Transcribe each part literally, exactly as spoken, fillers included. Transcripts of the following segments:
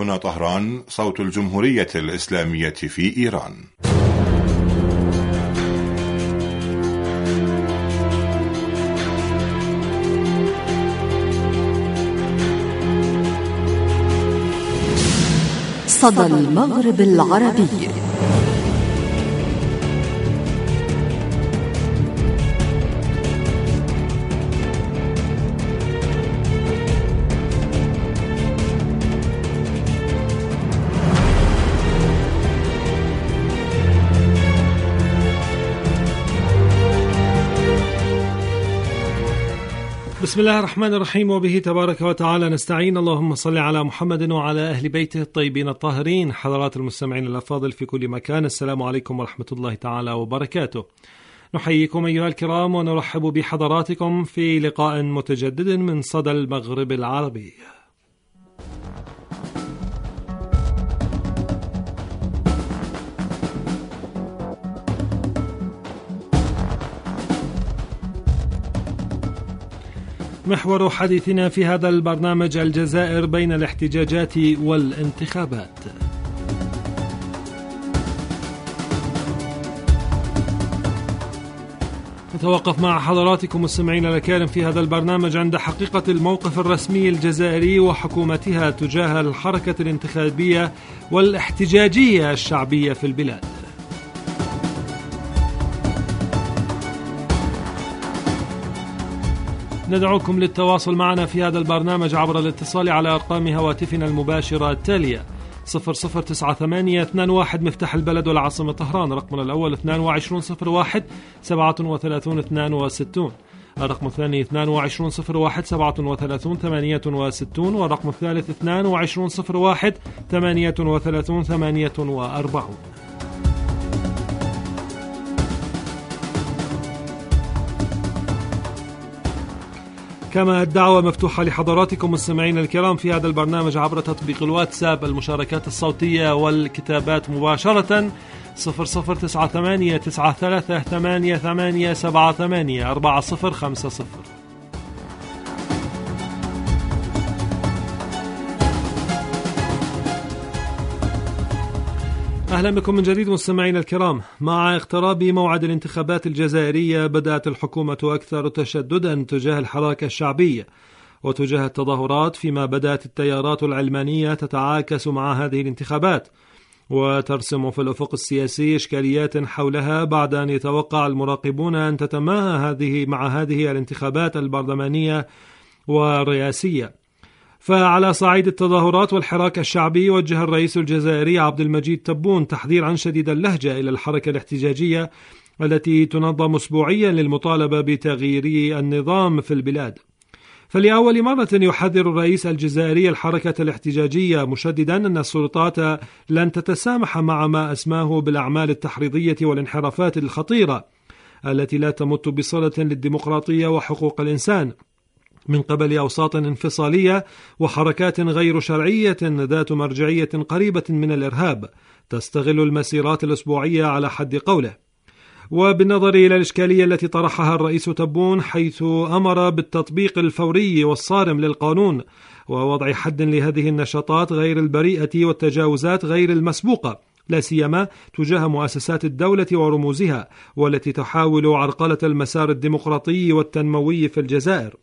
هنا طهران، صوت الجمهورية الإسلامية في إيران. صدى المغرب العربي. بسم الله الرحمن الرحيم، وبه تبارك وتعالى نستعين. اللهم صل على محمد وعلى أهل بيته الطيبين الطاهرين. حضرات المستمعين الأفاضل في كل مكان، السلام عليكم ورحمة الله تعالى وبركاته. نحييكم أيها الكرام ونرحب بحضراتكم في لقاء متجدد من صدى المغرب العربي. محور حديثنا في هذا البرنامج الجزائر بين الاحتجاجات والانتخابات. نتوقف مع حضراتكم مستمعين الكرام في هذا البرنامج عند حقيقة الموقف الرسمي الجزائري وحكومتها تجاه الحركة الانتخابية والاحتجاجية الشعبية في البلاد. ندعوكم للتواصل معنا في هذا البرنامج عبر الاتصال على أرقام هواتفنا المباشرة التالية: صفر صفر تسعة ثمانية اثنان واحد مفتاح البلد والعاصمة طهران، رقمنا الأول اثنان وعشرون صفر واحد سبعة وثلاثون اثنان وستون، الرقم الثاني اثنان وعشرون صفر واحد سبعة وثلاثون ثمانية وستون، والرقم الثالث اثنان وعشرون صفر واحد ثمانية وثلاثون ثمانية وأربعون. كما الدعوة مفتوحة لحضراتكم مستمعين الكرام في هذا البرنامج عبر تطبيق الواتساب، المشاركات الصوتية والكتابات مباشرة صفر صفر تسعة ثمانية تسعة ثلاثة ثمانية ثمانية سبعة ثمانية أربعة صفر خمسة صفر. أهلا بكم من جديد مستمعين الكرام. مع اقتراب موعد الانتخابات الجزائرية بدأت الحكومة أكثر تشددا تجاه الحراك الشعبية وتجاه التظاهرات، فيما بدأت التيارات العلمانية تتعاكس مع هذه الانتخابات وترسم في الأفق السياسي إشكاليات حولها، بعد أن يتوقع المراقبون أن تتماهى هذه مع هذه الانتخابات البرلمانية والرئاسية. فعلى صعيد التظاهرات والحراك الشعبي، وجه الرئيس الجزائري عبد المجيد تبون تحذيرا شديد اللهجة إلى الحركة الاحتجاجية التي تنظم أسبوعيا للمطالبة بتغيير النظام في البلاد. فلأول مرة يحذر الرئيس الجزائري الحركة الاحتجاجية، مشددا أن السلطات لن تتسامح مع ما أسماه بالأعمال التحريضية والانحرافات الخطيرة التي لا تمت بصلة للديمقراطية وحقوق الإنسان من قبل أوساط انفصالية وحركات غير شرعية ذات مرجعية قريبة من الإرهاب تستغل المسيرات الأسبوعية على حد قوله. وبالنظر إلى الإشكالية التي طرحها الرئيس تبون، حيث أمر بالتطبيق الفوري والصارم للقانون ووضع حد لهذه النشاطات غير البريئة والتجاوزات غير المسبوقة، لا سيما تجاه مؤسسات الدولة ورموزها، والتي تحاول عرقلة المسار الديمقراطي والتنموي في الجزائر.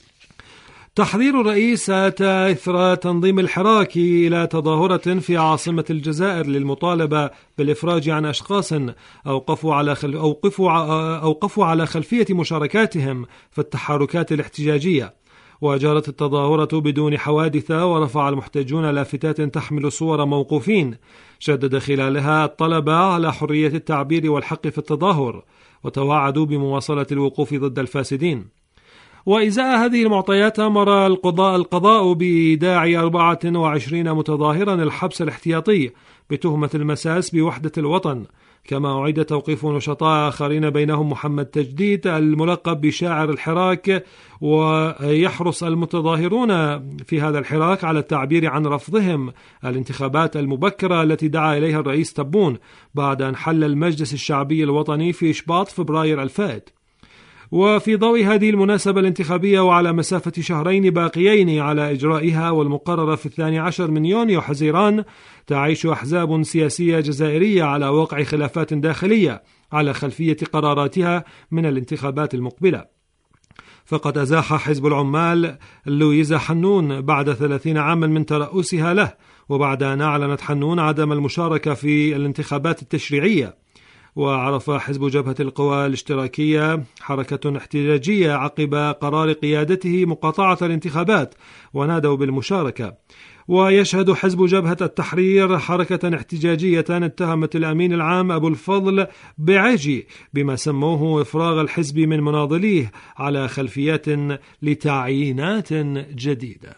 تحذير الرئيس أتى إثر تنظيم الحراك إلى تظاهرة في عاصمة الجزائر للمطالبة بالإفراج عن أشخاص أوقفوا على خل... أوقفوا أوقفوا على خلفية مشاركاتهم في التحركات الاحتجاجية. وجرت التظاهرة بدون حوادث، ورفع المحتجون لافتات تحمل صور موقوفين شدد خلالها الطلب على حرية التعبير والحق في التظاهر، وتوعدوا بمواصلة الوقوف ضد الفاسدين. وإزاء هذه المعطيات أمر القضاء القضاء بإيداع أربعة وعشرين متظاهرا الحبس الاحتياطي بتهمة المساس بوحدة الوطن، كما أعيد توقيف نشطاء آخرين بينهم محمد تجديد الملقب بشاعر الحراك. ويحرص المتظاهرون في هذا الحراك على التعبير عن رفضهم الانتخابات المبكرة التي دعا إليها الرئيس تبون بعد أن حل المجلس الشعبي الوطني في شباط فبراير الفائت. وفي ضوء هذه المناسبة الانتخابية وعلى مسافة شهرين باقيين على إجرائها والمقررة في الثاني عشر من يونيو حزيران، تعيش أحزاب سياسية جزائرية على وقع خلافات داخلية على خلفية قراراتها من الانتخابات المقبلة. فقد أزاح حزب العمال لويزا حنون بعد ثلاثين عاما من ترأسها له، وبعد أن أعلنت حنون عدم المشاركة في الانتخابات التشريعية. وعرف حزب جبهة القوى الاشتراكية حركة احتجاجية عقب قرار قيادته مقاطعة الانتخابات، ونادوا بالمشاركة. ويشهد حزب جبهة التحرير حركة احتجاجية اتهمت الأمين العام أبو الفضل بعجي بما سموه إفراغ الحزب من مناضليه على خلفيات لتعيينات جديدة.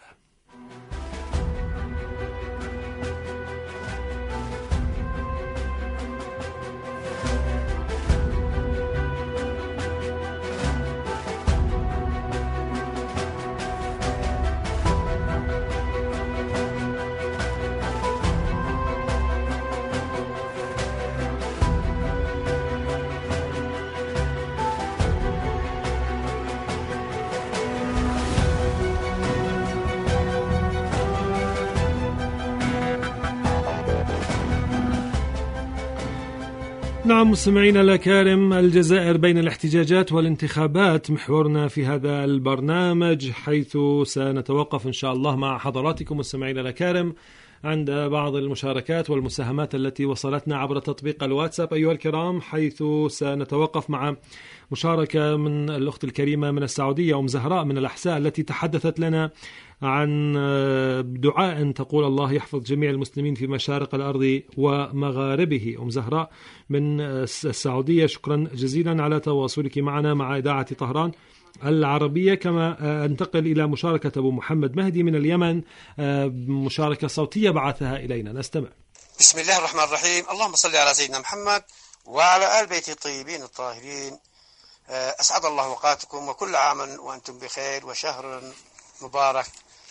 نعم مستمعينا الأكارم، الجزائر بين الاحتجاجات والانتخابات محورنا في هذا البرنامج، حيث سنتوقف إن شاء الله مع حضراتكم مستمعينا الأكارم عند بعض المشاركات والمساهمات التي وصلتنا عبر تطبيق الواتساب أيها الكرام، حيث سنتوقف مع مشاركة من الأخت الكريمة من السعودية أم زهراء من الأحساء، التي تحدثت لنا عن دعاء تقول الله يحفظ جميع المسلمين في مشارق الأرض ومغاربه. أم زهراء من السعودية، شكرا جزيلا على تواصلك معنا مع إذاعة طهران العربية. كما أنتقل إلى مشاركة أبو محمد مهدي من اليمن، مشاركة صوتية بعثها إلينا، نستمع. بسم الله الرحمن الرحيم، اللهم صل على سيدنا محمد وعلى آل بيته الطيبين الطاهرين. أسعد الله أوقاتكم وكل عام وأنتم بخير وشهر مبارك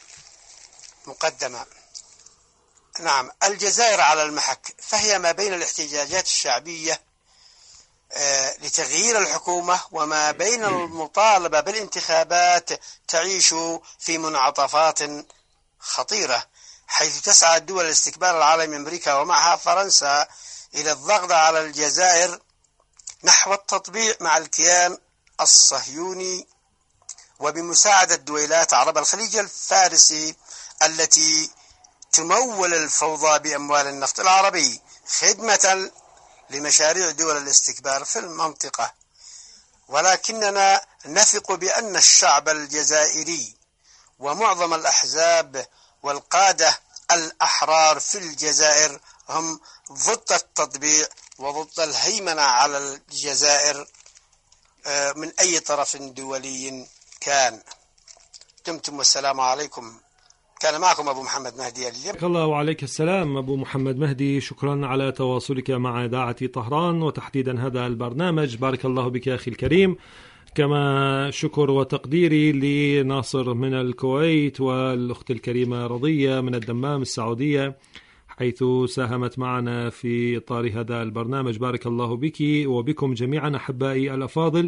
مقدمة. نعم، الجزائر على المحك، فهي ما بين الاحتجاجات الشعبية لتغيير الحكومة وما بين المطالبة بالانتخابات تعيش في منعطفات خطيرة، حيث تسعى الدول الاستكبار العالمي أمريكا ومعها فرنسا إلى الضغط على الجزائر نحو التطبيع مع الكيان الصهيوني وبمساعدة دويلات عرب الخليج الفارسي التي تمول الفوضى بأموال النفط العربي خدمة لمشاريع دول الاستكبار في المنطقة. ولكننا نثق بأن الشعب الجزائري ومعظم الأحزاب والقادة الأحرار في الجزائر هم ضد التطبيع وضد الهيمنة على الجزائر من أي طرف دولي كان. دمتم والسلام عليكم. كان معكم أبو محمد مهدي اليمن. الله وعليك السلام أبو محمد مهدي، شكرا على تواصلك مع إذاعة طهران وتحديدا هذا البرنامج، بارك الله بك أخي الكريم. كما شكر وتقديري لناصر من الكويت والأخت الكريمة رضية من الدمام السعودية، حيث ساهمت معنا في إطار هذا البرنامج، بارك الله بك وبكم جميعا أحبائي الأفاضل.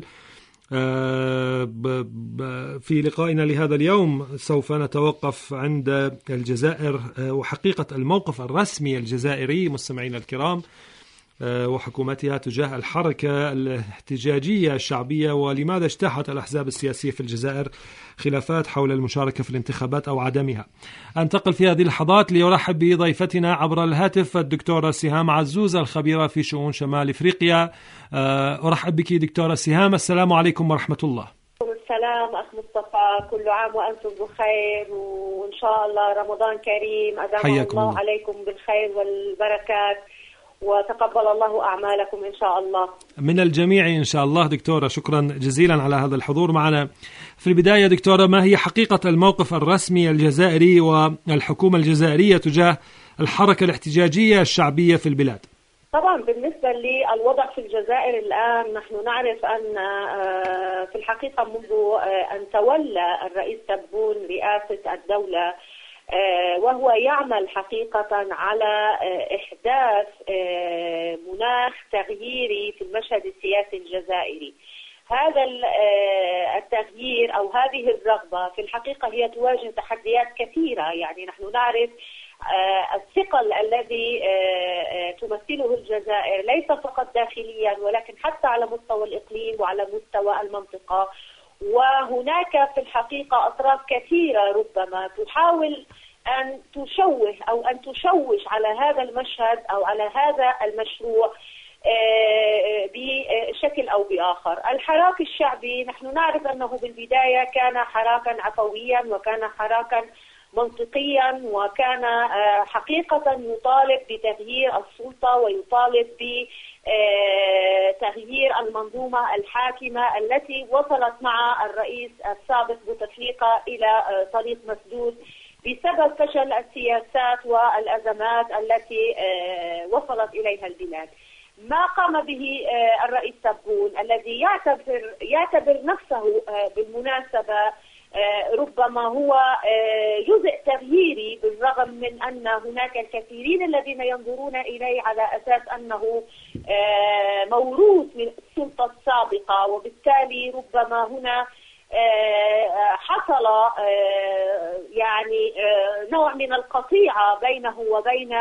في لقائنا لهذا اليوم سوف نتوقف عند الجزائر وحقيقة الموقف الرسمي الجزائري مستمعينا الكرام وحكومتها تجاه الحركة الاحتجاجية الشعبية، ولماذا اجتاحت الأحزاب السياسية في الجزائر خلافات حول المشاركة في الانتخابات أو عدمها. أنتقل في هذه اللحظات ليرحب بضيفتنا عبر الهاتف الدكتورة سهام عزوز الخبيرة في شؤون شمال إفريقيا. أرحب بك دكتورة سهام، السلام عليكم ورحمة الله. السلام أخ مصطفى، كل عام وأنتم بخير، وإن شاء الله رمضان كريم، أدام الله عليكم بالخير والبركات، وتقبل الله أعمالكم إن شاء الله. من الجميع إن شاء الله. دكتورة شكرا جزيلا على هذا الحضور معنا. في البداية دكتورة، ما هي حقيقة الموقف الرسمي الجزائري والحكومة الجزائرية تجاه الحركة الاحتجاجية الشعبية في البلاد؟ طبعا بالنسبة للوضع في الجزائر الآن، نحن نعرف أن في الحقيقة منذ أن تولى الرئيس تبون رئاسة الدولة وهو يعمل حقيقة على إحداث مناخ تغييري في المشهد السياسي الجزائري. هذا التغيير أو هذه الرغبة في الحقيقة هي تواجه تحديات كثيرة. يعني نحن نعرف الثقل الذي تمثله الجزائر ليس فقط داخليا ولكن حتى على مستوى الإقليم وعلى مستوى المنطقة، وهناك في الحقيقة أطراف كثيرة ربما تحاول أن تشوه أو أن تشوش على هذا المشهد أو على هذا المشروع بشكل أو بآخر. الحراك الشعبي نحن نعرف أنه بالبداية كان حراكا عفويا وكان حراكا منطقيا وكان حقيقة يطالب بتغيير السلطة ويطالب بتغيير المنظومة الحاكمة التي وصلت مع الرئيس السابق بوتفليقة إلى طريق مسدود بسبب فشل السياسات والأزمات التي وصلت إليها البلاد. ما قام به الرئيس تبون الذي يعتبر يعتبر نفسه بالمناسبة ربما هو جزء تغييري، بالرغم من أن هناك الكثيرين الذين ينظرون إليه على أساس أنه موروث من السلطة السابقة، وبالتالي ربما هنا حصل يعني نوع من القطيعة بينه وبين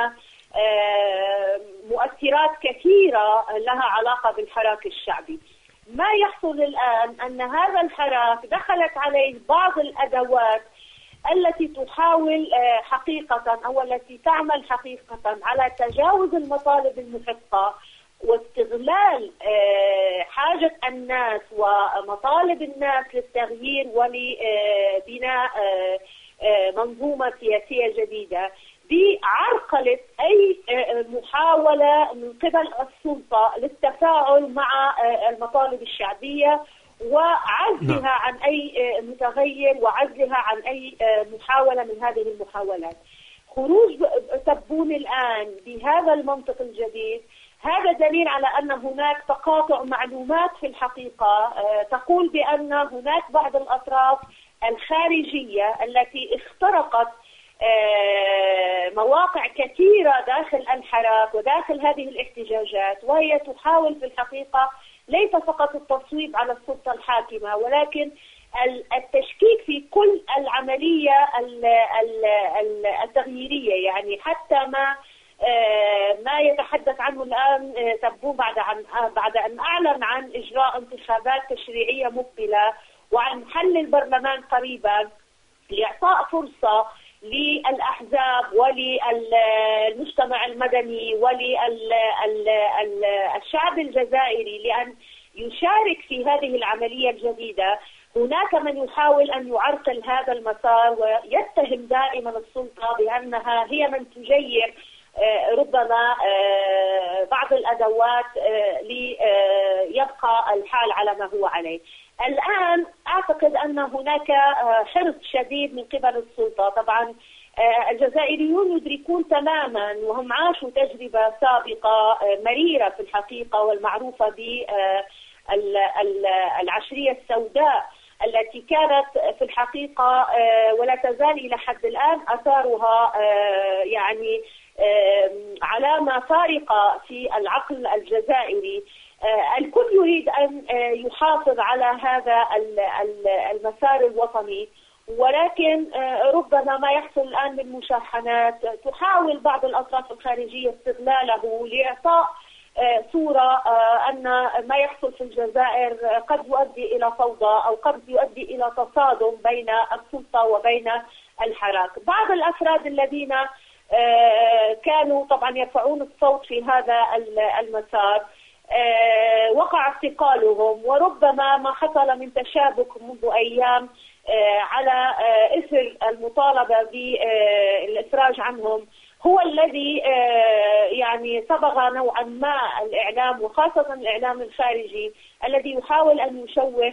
مؤثرات كثيرة لها علاقة بالحراك الشعبي. ما يحصل الآن أن هذا الحراك دخلت عليه بعض الأدوات التي تحاول حقيقة أو التي تعمل حقيقة على تجاوز المطالب المحقة واستغلال حاجة الناس ومطالب الناس للتغيير ولبناء منظومة سياسية جديدة بعرقلة أي محاولة من قبل السلطة للتفاعل مع المطالب الشعبية وعزلها عن أي متغير وعزلها عن أي محاولة من هذه المحاولات. خروج تبون الآن بهذا المنطق الجديد هذا دليل على أن هناك تقاطع معلومات في الحقيقة تقول بأن هناك بعض الأطراف الخارجية التي اخترقت مواقع كثيرة داخل الحراك وداخل هذه الاحتجاجات، وهي تحاول في الحقيقة ليس فقط التصويب على السلطة الحاكمة ولكن التشكيك في كل العملية التغييرية. يعني حتى ما ما يتحدث عنه الآن تبون بعد عن بعد أن أعلن عن إجراء انتخابات تشريعية مقبلة وعن حل البرلمان قريبا لإعطاء فرصة للأحزاب وللمجتمع المدني وللشعب الجزائري لأن يشارك في هذه العملية الجديدة. هناك من يحاول أن يعرقل هذا المسار ويتهم دائما السلطة بأنها هي من تجير ربما بعض الأدوات ليبقى الحال على ما هو عليه. الآن أعتقد أن هناك حرص شديد من قبل السلطة. طبعا الجزائريون يدركون تماما وهم عاشوا تجربة سابقة مريرة في الحقيقة والمعروفة بالعشرية السوداء التي كانت في الحقيقة ولا تزال إلى حد الآن أثارها يعني علامة فارقة في العقل الجزائري. الكل يريد أن يحافظ على هذا المسار الوطني، ولكن ربما ما يحصل الآن من مشاحنات تحاول بعض الأطراف الخارجية استغلاله لإعطاء صورة أن ما يحصل في الجزائر قد يؤدي إلى فوضى أو قد يؤدي إلى تصادم بين السلطة وبين الحراك. بعض الأفراد الذين كانوا طبعا يرفعون الصوت في هذا المسار وقع اعتقالهم، وربما ما حصل من تشابك منذ أيام على إثر المطالبة بالإفراج عنهم هو الذي يعني صبغ نوعا ما الإعلام وخاصة الإعلام الخارجي الذي يحاول أن يشوه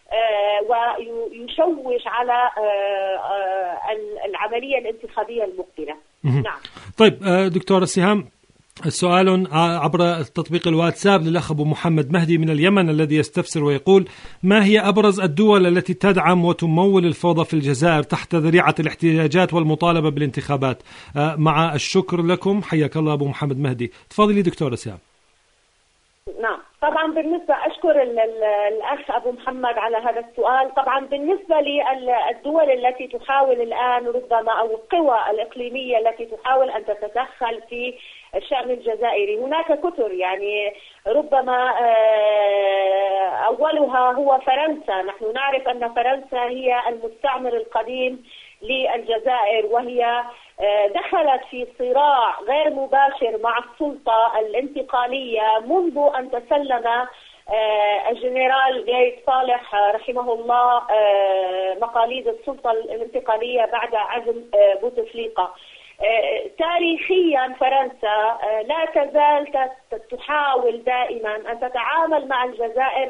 ويشوش على العملية الانتخابية المقبلة. نعم. طيب دكتورة سهام، السؤال عبر تطبيق الواتساب للأخ أبو محمد مهدي من اليمن الذي يستفسر ويقول: ما هي أبرز الدول التي تدعم وتمول الفوضى في الجزائر تحت ذريعة الاحتجاجات والمطالبة بالانتخابات؟ مع الشكر لكم، حياك الله أبو محمد مهدي. تفضلي دكتورة سهام. نعم. طبعا بالنسبة أشكر الأخ أبو محمد على هذا السؤال. طبعا بالنسبة للدول التي تحاول الآن ربما أو القوى الإقليمية التي تحاول أن تتدخل في الشأن الجزائري، هناك كثر، يعني ربما أولها هو فرنسا. نحن نعرف أن فرنسا هي المستعمر القديم للجزائر، وهي دخلت في صراع غير مباشر مع السلطة الانتقالية منذ أن تسلم الجنرال غايت صالح رحمه الله مقاليد السلطة الانتقالية بعد عزل بوتفليقة. تاريخيا فرنسا لا تزال تحاول دائما أن تتعامل مع الجزائر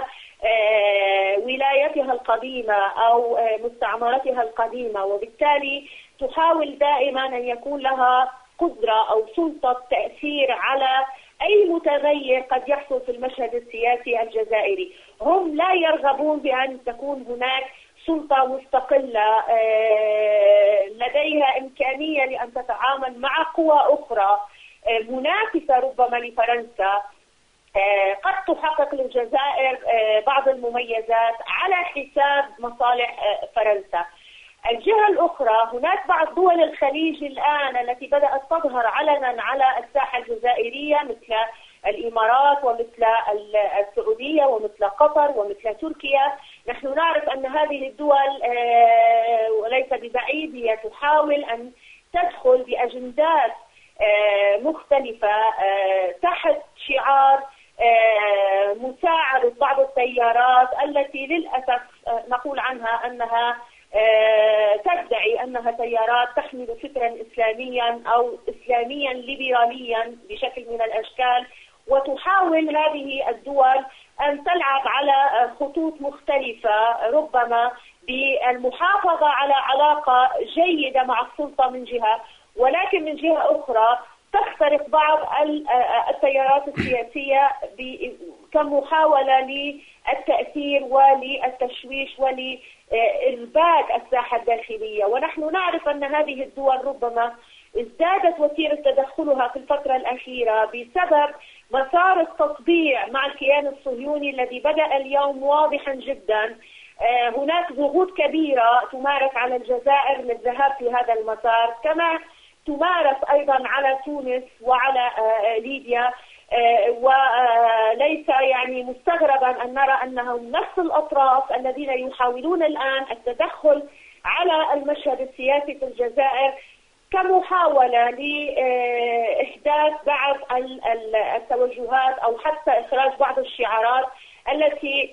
كولايتها القديمة أو مستعمرتها القديمة، وبالتالي تحاول دائما أن يكون لها قدرة أو سلطة تأثير على أي متغير قد يحصل في المشهد السياسي الجزائري. هم لا يرغبون بأن تكون هناك سلطة مستقلة لديها إمكانية لأن تتعامل مع قوى أخرى منافسة ربما لفرنسا، قد تحقق للجزائر بعض المميزات على حساب مصالح فرنسا. الجهة الأخرى هناك بعض دول الخليج الآن التي بدأت تظهر علنا على الساحة الجزائرية، مثل الإمارات ومثل السعودية ومثل قطر ومثل تركيا. نحن نعرف أن هذه الدول وليس ببعيد هي تحاول أن تدخل بأجندات مختلفة تحت شعار مساعدة بعض التيارات التي للأسف نقول عنها أنها تدعي أنها تيارات تحمل فكرا إسلاميا أو إسلاميا ليبراليا بشكل من الأشكال، وتحاول هذه الدول أن تلعب على خطوط مختلفة ربما بالمحافظة على علاقة جيدة مع السلطة من جهة، ولكن من جهة أخرى تخترق بعض التيارات السياسية كمحاولة للتأثير وللتشويش ولإرباك الساحة الداخلية. ونحن نعرف أن هذه الدول ربما ازدادت وتيرة تدخلها في الفترة الأخيرة بسبب مسار التطبيع مع الكيان الصهيوني الذي بدأ اليوم واضحا جدا. هناك ضغوط كبيرة تمارس على الجزائر للذهاب في هذا المسار، كما تمارس أيضا على تونس وعلى ليبيا، وليس يعني مستغربا أن نرى أنهم نفس الأطراف الذين يحاولون الآن التدخل على المشهد السياسي في الجزائر كمحاولة لإحداث بعض التوجهات أو حتى إخراج بعض الشعارات التي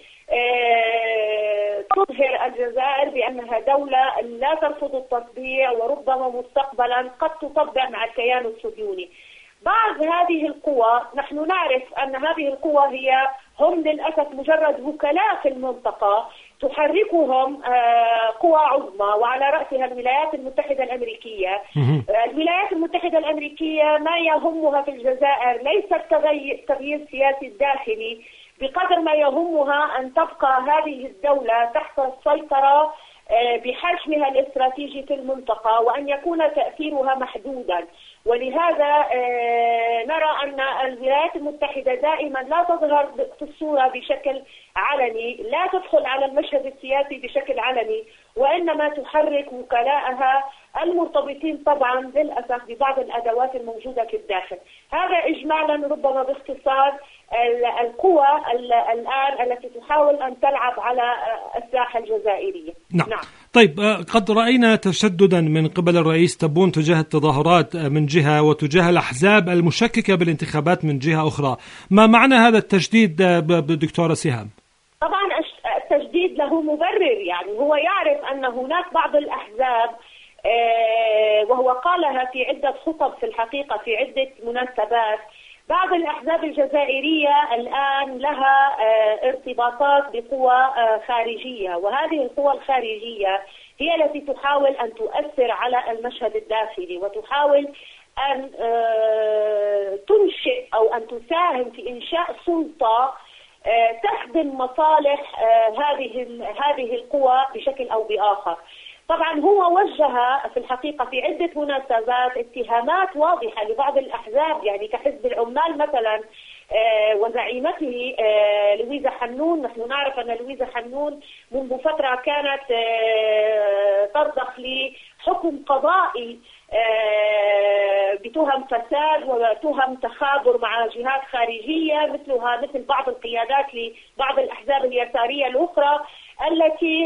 تظهر الجزائر بأنها دولة لا ترفض التطبيع وربما مستقبلا قد تطبع مع الكيان الصهيوني. بعض هذه القوى نحن نعرف أن هذه القوى هي هم للأسف مجرد وكلاء في المنطقة تحركهم قوى عظمى، وعلى رأسها الولايات المتحدة الأمريكية. الولايات المتحدة الأمريكية ما يهمها في الجزائر ليس التغيير السياسي الداخلي بقدر ما يهمها أن تبقى هذه الدولة تحت السيطرة بحجمها الاستراتيجي في المنطقة وأن يكون تأثيرها محدودا. ولهذا نرى أن الولايات المتحدة دائما لا تظهر في الصورة بشكل علني، لا تدخل على المشهد السياسي بشكل علني، وإنما تحرك وكلاءها المرتبطين طبعا للأسف ببعض الأدوات الموجودة في الداخل. هذا إجمالا ربما باختصار القوى الآن التي تحاول أن تلعب على الساحة الجزائرية. نعم. نعم. طيب، قد رأينا تشددا من قبل الرئيس تبون تجاه التظاهرات من جهة وتجاه الأحزاب المشككة بالانتخابات من جهة أخرى. ما معنى هذا التشديد دكتورة سهام؟ طبعا التشديد له مبرر، يعني هو يعرف أن هناك بعض الأحزاب وهو قالها في عدة خطب في الحقيقة في عدة مناسبات. بعض الأحزاب الجزائرية الآن لها ارتباطات بقوى خارجية، وهذه القوى الخارجية هي التي تحاول أن تؤثر على المشهد الداخلي وتحاول أن تنشئ أو أن تساهم في إنشاء سلطة تخدم مصالح هذه هذه القوى بشكل أو بآخر. طبعا هو وجه في الحقيقة في عدة مناسبات اتهامات واضحة لبعض الأحزاب، يعني كحزب العمال مثلا وزعيمته لويزا حنون. نحن نعرف أن لويزا حنون منذ فترة كانت ترضخ لحكم قضائي بتهم فساد وتهم تخابر مع جهات خارجية مثلها مثل بعض القيادات لبعض الأحزاب اليسارية الأخرى التي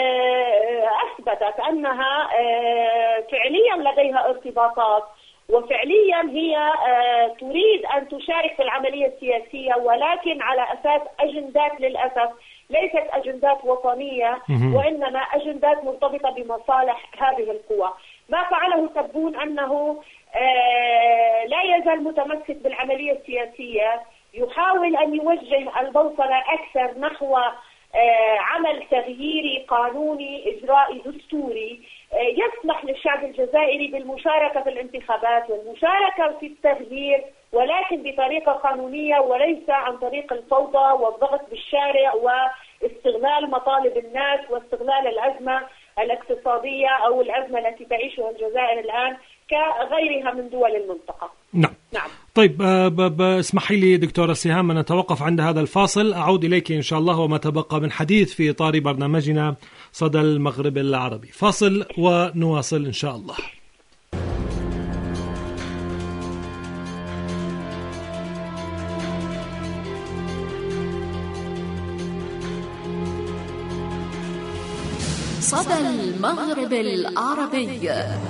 أثبتت أنها فعليا لديها ارتباطات وفعليا هي تريد أن تشارك في العملية السياسية، ولكن على أساس أجندات للأسف ليست أجندات وطنية وإنما أجندات مرتبطة بمصالح هذه القوى. ما فعله تبون أنه لا يزال متمسك بالعملية السياسية، يحاول أن يوجه البوصلة أكثر نحو عمل تغييري قانوني إجرائي دستوري يسمح للشعب الجزائري بالمشاركة في الانتخابات والمشاركة في التغيير، ولكن بطريقة قانونية وليس عن طريق الفوضى والضغط بالشارع واستغلال مطالب الناس واستغلال الأزمة الاقتصادية أو الأزمة التي تعيشها الجزائر الآن كغيرها من دول المنطقة. نعم. نعم. طيب اسمحي لي دكتورة سهام أن نتوقف عند هذا الفاصل، أعود إليك إن شاء الله وما تبقى من حديث في إطار برنامجنا صدى المغرب العربي. فاصل ونواصل إن شاء الله. صدى المغرب العربي،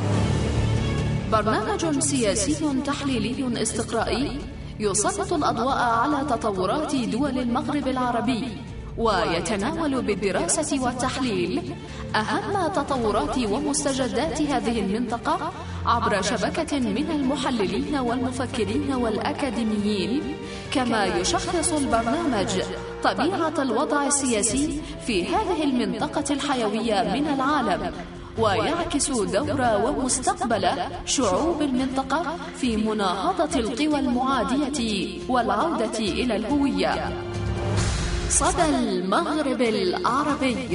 برنامج سياسي تحليلي استقرائي يسلط الأضواء على تطورات دول المغرب العربي ويتناول بالدراسة والتحليل أهم تطورات ومستجدات هذه المنطقة عبر شبكة من المحللين والمفكرين والأكاديميين، كما يشخص البرنامج طبيعة الوضع السياسي في هذه المنطقة الحيوية من العالم، ويعكس دور ومستقبل شعوب المنطقة في مناهضة القوى المعادية والعودة إلى الهوية. صدى المغرب العربي.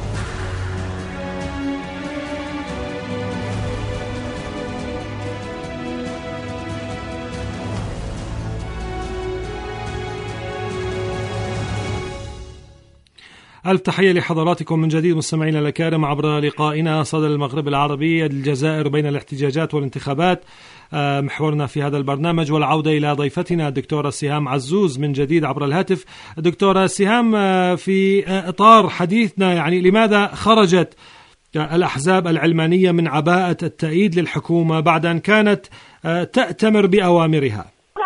ألف تحية لحضراتكم من جديد مستمعينا الكرام عبر لقائنا صدى المغرب العربي، الجزائر بين الاحتجاجات والانتخابات، محورنا في هذا البرنامج، والعودة إلى ضيفتنا الدكتورة سهام عزوز من جديد عبر الهاتف. دكتورة سهام، في إطار حديثنا يعني لماذا خرجت الأحزاب العلمانية من عباءة التأييد للحكومة بعد أن كانت تأتمر بأوامرها؟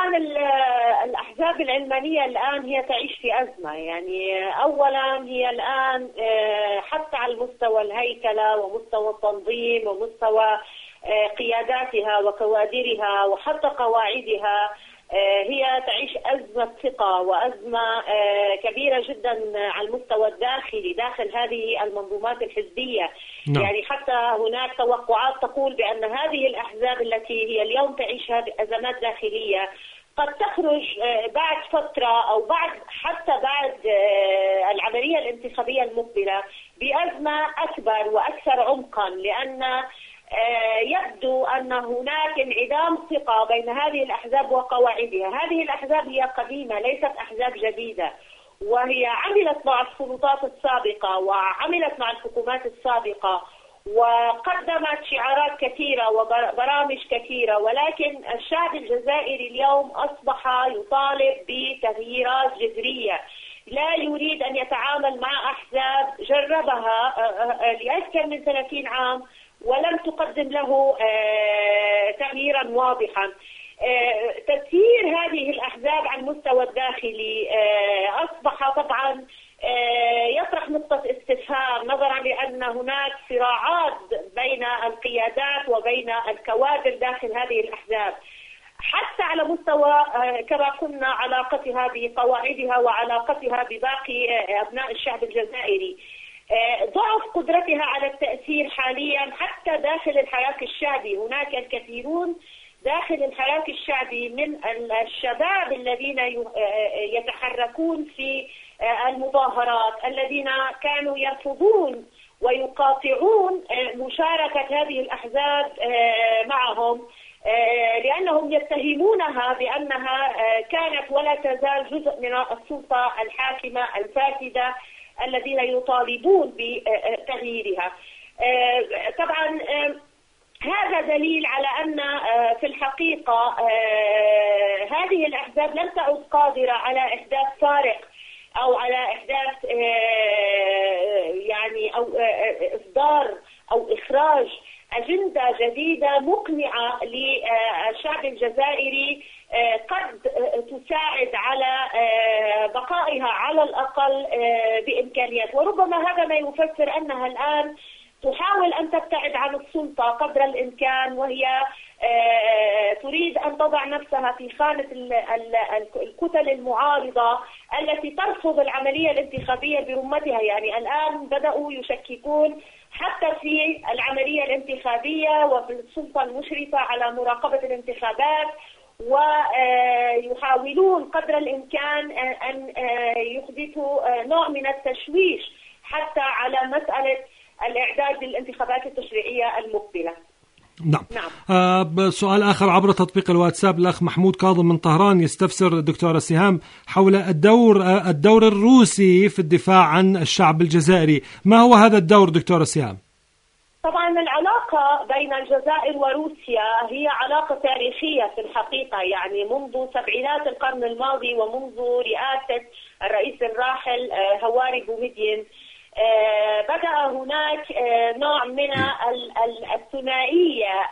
الأحزاب العلمانية الآن هي تعيش في أزمة، يعني أولا هي الآن حتى على المستوى الهيكلة ومستوى التنظيم ومستوى قياداتها وكوادرها وحتى قواعدها هي تعيش أزمة ثقة وأزمة كبيرة جدا على المستوى الداخلي داخل هذه المنظومات الحزبية. no. يعني حتى هناك توقعات تقول بأن هذه الأحزاب التي هي اليوم تعيش هذه أزمات داخلية قد تخرج بعد فترة أو بعد حتى بعد العملية الانتخابية المقبلة بأزمة أكبر وأكثر عمقا، لأن يبدو أن هناك انعدام ثقة بين هذه الأحزاب وقواعدها. هذه الأحزاب هي قديمة ليست أحزاب جديدة، وهي عملت مع السلطات السابقة وعملت مع الحكومات السابقة وقدمت شعارات كثيرة وبرامج كثيرة، ولكن الشعب الجزائري اليوم أصبح يطالب بتغييرات جذرية، لا يريد أن يتعامل مع أحزاب جربها لأكثر من ثلاثين عام ولم تقدم له تغييرا واضحا. تسيير هذه الأحزاب على المستوى الداخلي أصبح طبعا يطرح نقطة استفهام، نظرا لأن هناك صراعات بين القيادات وبين الكوادر داخل هذه الأحزاب، حتى على مستوى كما قلنا علاقتها بقواعدها وعلاقتها بباقي أبناء الشعب الجزائري. ضعف قدرتها على التأثير حاليا حتى داخل الحراك الشعبي. هناك الكثيرون داخل الحراك الشعبي من الشباب الذين يتحركون في المظاهرات، الذين كانوا يرفضون ويقاطعون مشاركة هذه الأحزاب معهم، لأنهم يتهمونها بأنها كانت ولا تزال جزء من السلطة الحاكمة الفاسدة الذين يطالبون بتغييرها. طبعا هذا دليل على أن في الحقيقة هذه الأحزاب لم تعد قادرة على إحداث فارق أو على إحداث يعني أو إصدار أو إخراج أجندة جديدة مقنعة للشعب الجزائري قد تساعد على بقائها على الأقل بإمكانيات. وربما هذا ما يفسر أنها الآن تحاول أن تبتعد عن السلطة قدر الإمكان، وهي تريد أن تضع نفسها في خانة الكتل المعارضة التي ترفض العملية الانتخابية برمتها. يعني الآن بدأوا يشككون حتى في العملية الانتخابية وفي السلطة المشرفة على مراقبة الانتخابات، ويحاولون قدر الإمكان أن يحدثوا نوع من التشويش حتى على مسألة الإعداد للانتخابات التشريعية المقبلة. نعم. نعم. آه سؤال آخر عبر تطبيق الواتساب، الأخ محمود كاظم من طهران يستفسر الدكتورة سهام حول الدور آه الدور الروسي في الدفاع عن الشعب الجزائري. ما هو هذا الدور دكتورة سهام؟ طبعا العلاقة بين الجزائر وروسيا هي علاقة تاريخية في الحقيقة، يعني منذ سبعينات القرن الماضي ومنذ رئاسة الرئيس الراحل هواري بومدين بدأ هناك نوع من الثنائية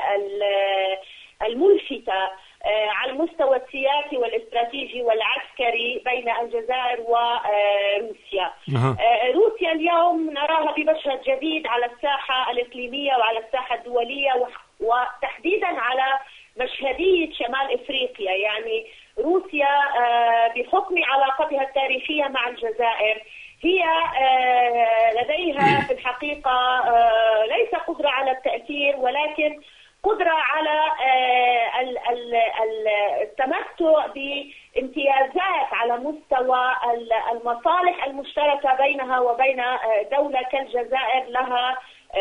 الملفتة على المستوى السياسي والاستراتيجي والعسكري بين الجزائر وروسيا. روسيا اليوم نراها بمشهد جديد على الساحة الإقليمية وعلى الساحة الدولية، وتحديدا على مشهدية شمال إفريقيا. يعني روسيا بحكم علاقتها التاريخية مع الجزائر هي لديها في الحقيقة ليس قدرة على التأثير، ولكن قدرة على التمتع بامتيازات على مستوى المصالح المشتركة بينها وبين دولة كالجزائر لها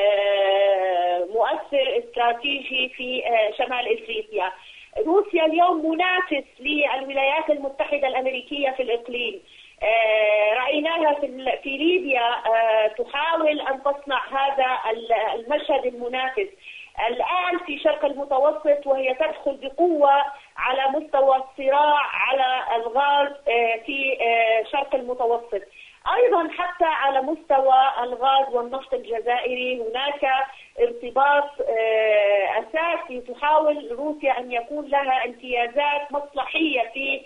مؤثر استراتيجي في شمال إفريقيا. روسيا اليوم منافس للولايات المتحدة الأمريكية في الإقليم. رأيناها في ليبيا تحاول أن تصنع هذا المشهد المنافس. الآن في شرق المتوسط وهي تدخل بقوة على مستوى الصراع على الغاز في شرق المتوسط. أيضا حتى على مستوى الغاز والنفط الجزائري هناك ارتباط أساسي. تحاول روسيا أن يكون لها امتيازات مصلحية في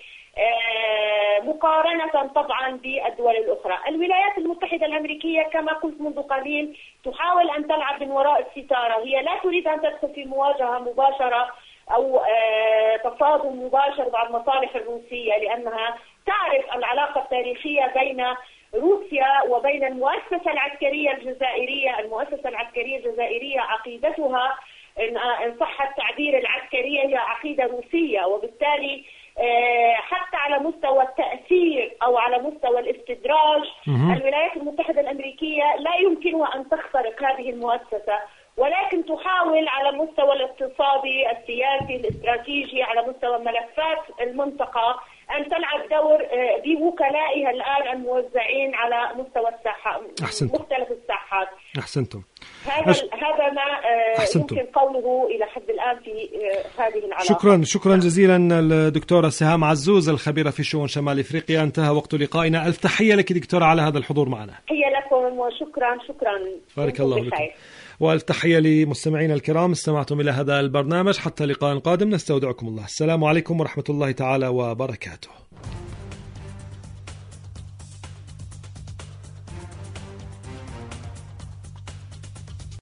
مقارنة طبعا بالدول الأخرى. الولايات المتحدة الأمريكية كما قلت منذ قليل تحاول أن تلعب من وراء الستارة. هي لا تريد أن تدخل في مواجهة مباشرة أو تصادم مباشر مع المصالح الروسية، لأنها تعرف العلاقة التاريخية بين روسيا وبين المؤسسة العسكرية الجزائرية. المؤسسة العسكرية الجزائرية عقيدتها إن صح التعبير العسكرية هي عقيدة روسية، وبالتالي حتى على مستوى التأثير أو على مستوى الاستدراج الولايات المتحدة الأمريكية لا يمكنها أن تخترق هذه المؤسسة، ولكن تحاول على المستوى الاقتصادي السياسي الاستراتيجي على مستوى ملفات المنطقة أن تلعب دور بوكلائها الآن الموزعين على مستوى الساحة مختلف الساحات. أحسنتم. هذا أش... هذا ما أحسنتم. يمكن قوله إلى حد الآن في هذه العلاقة. شكرا شكرا جزيلا الدكتورة سهام عزوز الخبيرة في شؤون شمال إفريقيا. انتهى وقت لقائنا. ألف تحية لك دكتورة على هذا الحضور معنا. تحية لكم وشكرا شكرا. بارك الله لكم. وألف تحية لمستمعينا الكرام. استمعتم إلى هذا البرنامج. حتى لقاء قادم نستودعكم الله. السلام عليكم ورحمة الله تعالى وبركاته.